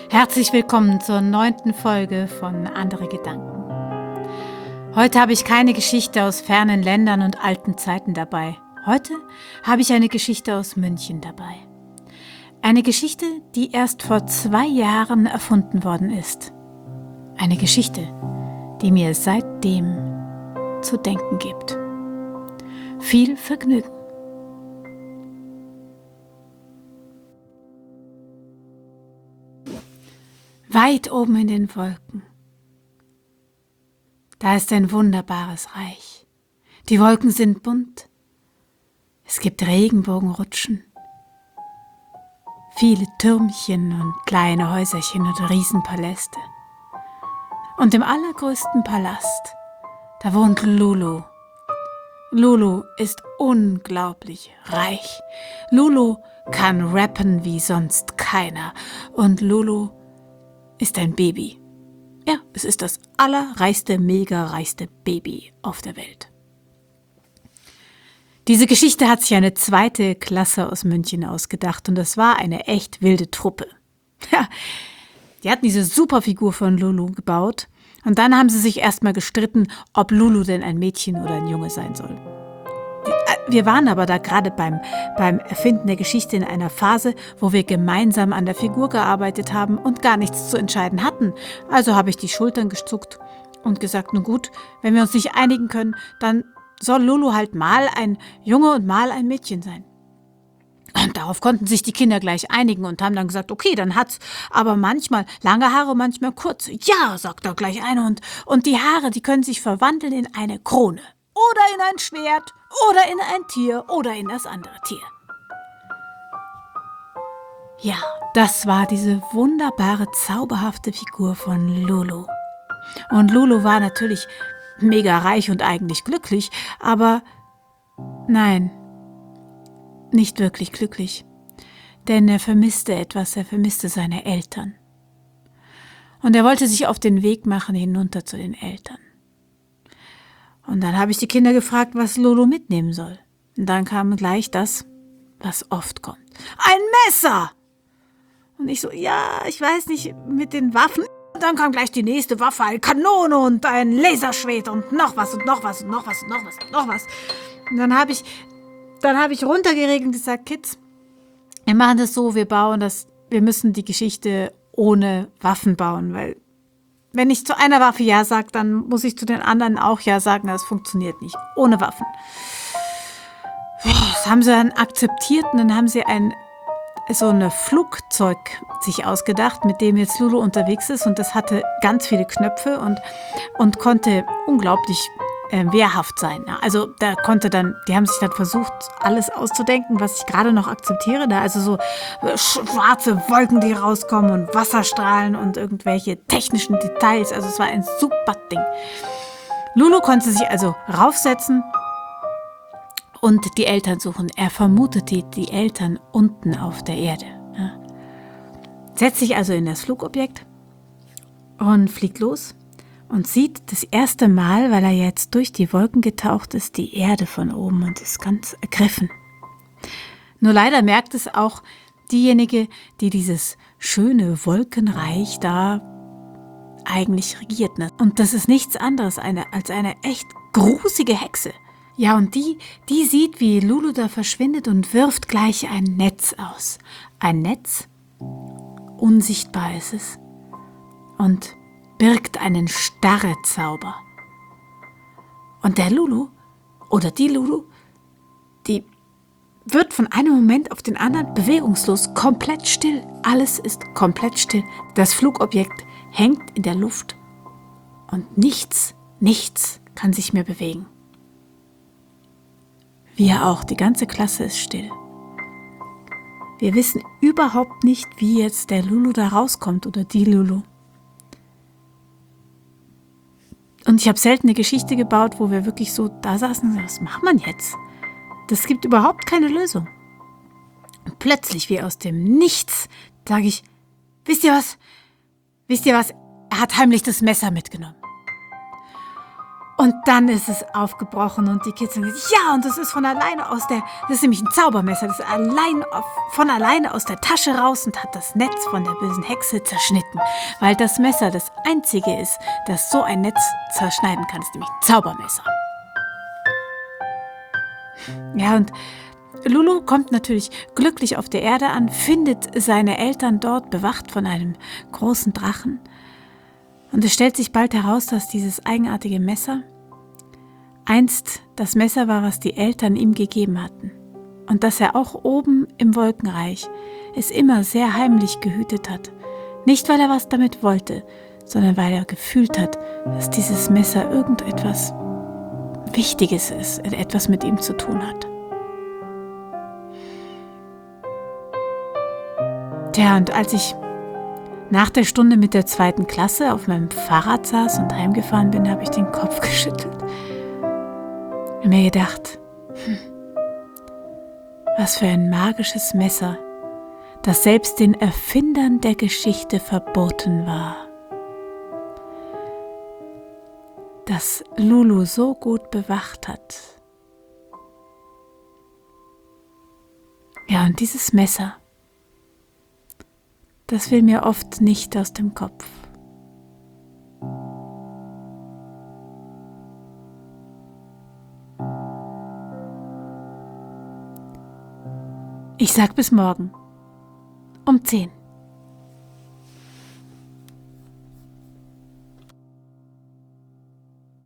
Herzlich willkommen zur 9. Folge von Andere Gedanken. Heute habe ich keine Geschichte aus fernen Ländern und alten Zeiten dabei. Heute habe ich eine Geschichte aus München dabei. Eine Geschichte, die erst vor 2 Jahren erfunden worden ist. Eine Geschichte, die mir seitdem zu denken gibt. Viel Vergnügen. Weit oben in den Wolken, da ist ein wunderbares Reich. Die Wolken sind bunt. Es gibt Regenbogenrutschen, viele Türmchen und kleine Häuserchen und Riesenpaläste. Und im allergrößten Palast, da wohnt Lulu. Lulu ist unglaublich reich. Lulu kann rappen wie sonst keiner. Und Lulu ist ein Baby. Ja, es ist das allerreichste, mega reichste Baby auf der Welt. Diese Geschichte hat sich eine 2. Klasse aus München ausgedacht und das war eine echt wilde Truppe. Ja, die hatten diese Superfigur von Lulu gebaut und dann haben sie sich erstmal gestritten, ob Lulu denn ein Mädchen oder ein Junge sein soll. Wir waren aber da gerade beim Erfinden der Geschichte in einer Phase, wo wir gemeinsam an der Figur gearbeitet haben und gar nichts zu entscheiden hatten. Also habe ich die Schultern gezuckt und gesagt, nun gut, wenn wir uns nicht einigen können, dann soll Lulu halt mal ein Junge und mal ein Mädchen sein. Und darauf konnten sich die Kinder gleich einigen und haben dann gesagt, okay, dann hat's aber manchmal lange Haare, manchmal kurze. Ja, sagt da gleich einer und die Haare, die können sich verwandeln in eine Krone. Oder in ein Schwert, oder in ein Tier, oder in das andere Tier. Ja, das war diese wunderbare, zauberhafte Figur von Lulu. Und Lulu war natürlich mega reich und eigentlich glücklich, aber nein, nicht wirklich glücklich. Denn er vermisste etwas, er vermisste seine Eltern. Und er wollte sich auf den Weg machen hinunter zu den Eltern. Und dann habe ich die Kinder gefragt, was Lulu mitnehmen soll. Und dann kam gleich das, was oft kommt. Ein Messer! Und ich so, ja, ich weiß nicht, mit den Waffen. Und dann kam gleich die nächste Waffe, eine Kanone und ein Laserschwert und noch was und noch was und noch was und noch was und noch was. Und dann habe ich runtergeregelt und gesagt, Kids, wir machen das so, wir müssen die Geschichte ohne Waffen bauen, weil wenn ich zu einer Waffe Ja sage, dann muss ich zu den anderen auch Ja sagen. Das funktioniert nicht. Ohne Waffen. Das haben sie dann akzeptiert und dann haben sie ein Flugzeug sich ausgedacht, mit dem jetzt Lulu unterwegs ist. Und das hatte ganz viele Knöpfe und konnte unglaublich wehrhaft sein. Also die haben sich dann versucht, alles auszudenken, was ich gerade noch akzeptiere. Also so schwarze Wolken, die rauskommen und Wasserstrahlen und irgendwelche technischen Details. Also es war ein super Ding. Lulu konnte sich also raufsetzen und die Eltern suchen. Er vermutete die Eltern unten auf der Erde. Ja. Setzt sich also in das Flugobjekt und fliegt los. Und sieht das erste Mal, weil er jetzt durch die Wolken getaucht ist, die Erde von oben und ist ganz ergriffen. Nur leider merkt es auch diejenige, die dieses schöne Wolkenreich da eigentlich regiert. Und das ist nichts anderes als eine echt grusige Hexe. Ja, und die sieht, wie Lulu da verschwindet und wirft gleich ein Netz aus. Ein Netz, unsichtbar ist es. Und birgt einen Starrezauber. Und der Lulu, oder die Lulu, die wird von einem Moment auf den anderen bewegungslos, komplett still. Alles ist komplett still. Das Flugobjekt hängt in der Luft und nichts kann sich mehr bewegen. Wir auch, die ganze Klasse ist still. Wir wissen überhaupt nicht, wie jetzt der Lulu da rauskommt oder die Lulu. Und ich habe selten eine Geschichte gebaut, wo wir wirklich so da saßen und sagen, was macht man jetzt? Das gibt überhaupt keine Lösung. Und plötzlich, wie aus dem Nichts, sage ich, wisst ihr was? Er hat heimlich das Messer mitgenommen. Und dann ist es aufgebrochen und die Kids haben gesagt, ja, und das ist von alleine das ist nämlich ein Zaubermesser, das ist von alleine aus der Tasche raus und hat das Netz von der bösen Hexe zerschnitten. Weil das Messer das einzige ist, das so ein Netz zerschneiden kann, ist nämlich ein Zaubermesser. Ja, und Lulu kommt natürlich glücklich auf der Erde an, findet seine Eltern dort bewacht von einem großen Drachen. Und es stellt sich bald heraus, dass dieses eigenartige Messer einst das Messer war, was die Eltern ihm gegeben hatten. Und dass er auch oben im Wolkenreich es immer sehr heimlich gehütet hat. Nicht, weil er was damit wollte, sondern weil er gefühlt hat, dass dieses Messer irgendetwas Wichtiges ist, etwas mit ihm zu tun hat. Tja, und als ich nach der Stunde mit der 2. Klasse auf meinem Fahrrad saß und heimgefahren bin, habe ich den Kopf geschüttelt und mir gedacht, was für ein magisches Messer, das selbst den Erfindern der Geschichte verboten war. Das Lulu so gut bewacht hat. Ja, und dieses Messer, das will mir oft nicht aus dem Kopf. Ich sag bis morgen um 10.